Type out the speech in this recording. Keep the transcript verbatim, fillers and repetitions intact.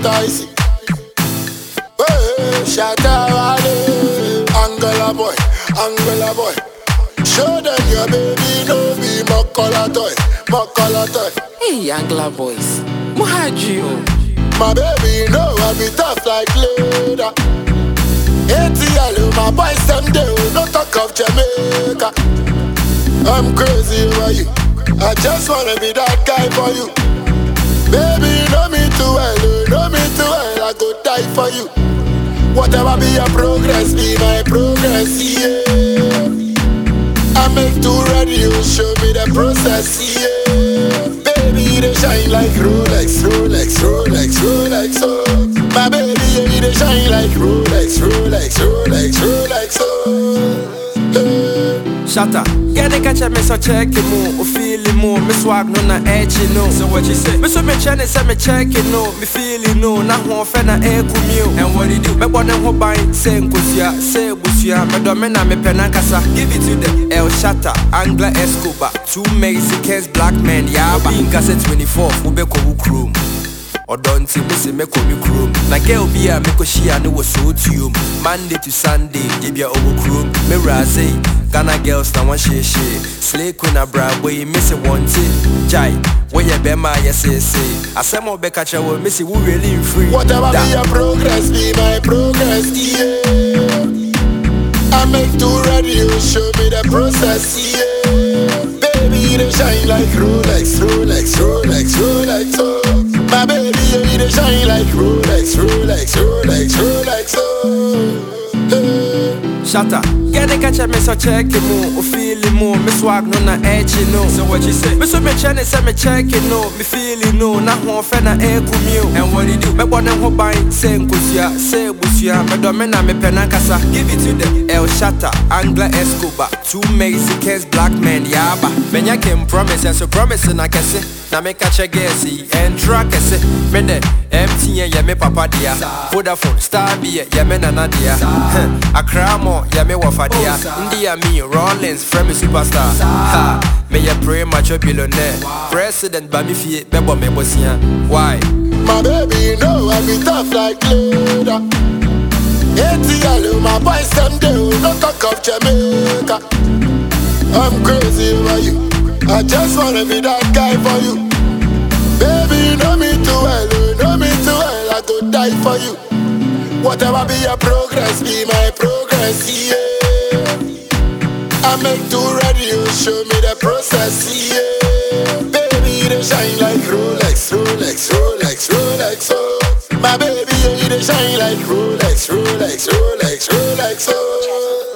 icy. Hey, shatter valley. Angola boy, Angola boy. Show them your baby no be Mokola toy, Mokola toy. Hey, Angla boys, Mohajio. My baby know I be tough like leather. A T L, my boys them do no talk of Jamaica. I'm crazy over you. I just wanna be that guy for you. Baby, you know me too well, you know me too well. I go die for you. Whatever be your progress, be my progress, yeah. I make too ready, you show me the process, yeah. Baby, they shine like Rolex, Rolex, Rolex, Rolex, oh. My baby, yeah, they shine like Rolex, Rolex, Rolex, Rolex, oh. Hey. Shatter, get the catch me so check it more, or feel it more, me swag no na edge no. So what you say? Me so me channel say me check it no, me feel it no, na ho fe na e kumio. And what he do? Me born ho buy, say nkosia, say busia, me do me na me pena kasa. Give it to them. El Shatter, Angla Escobar, two Mexicans, black men, yeah. Being cassette twenty-four, ube ko ukrum. Or don't see me say me come you chrome. Na girl be a me ko shia no was so to you. Monday to Sunday, give ya over chrome. Me raze, Ghana girls na one she she. Slay queen a bra boy, me say want it. Jai, where ya be my yes say say. I say more be catch ya we me say we really free. Whatever be your progress, be my progress, yeah. I make too ready, you show me the process, yeah. Baby, they shine like Rolex, Rolex, Rolex, Rolex, oh. My baby, yeah, they shine like Rolex, Rolex, Rolex, Rolex, oh. Hey. Shatter, get the catch me so check it more, or feel it more, me swag no na edge no. So what you say? Me so me channel say me check it no, me feel it no, na ho fe na e kumio. And what he do? Me born ho buy, say nkosia, say busia, me do me na me pena kasa. Give it to them. El Shatter, Angla Escobar, two Mexicans, black men, yaba. Menya came promise, and so promise na kese. Na me catch a guessy, and track kese. Me de empty ya me papa dia. Vodafone, Star B, ya me nana dia. Accra mo, ya me wafadia. India me, Rollins, friend me superstar. Ha, me ya pray macho billionaire. President ba mi fie, bebo me bosia. Why? My baby, you know I be tough like leather. A T L, my boys them do no talk of Jamaica. I'm crazy over you. I just wanna be that guy for you. Baby, you know me too well, you know me too well. I go die for you. Whatever be your progress, be my progress, yeah. I make too ready, you show me the process, yeah. Baby, they shine like Rolex, Rolex, Rolex, Rolex, oh. My baby, yeah, they shine like Rolex, Rolex, Rolex, Rolex, oh.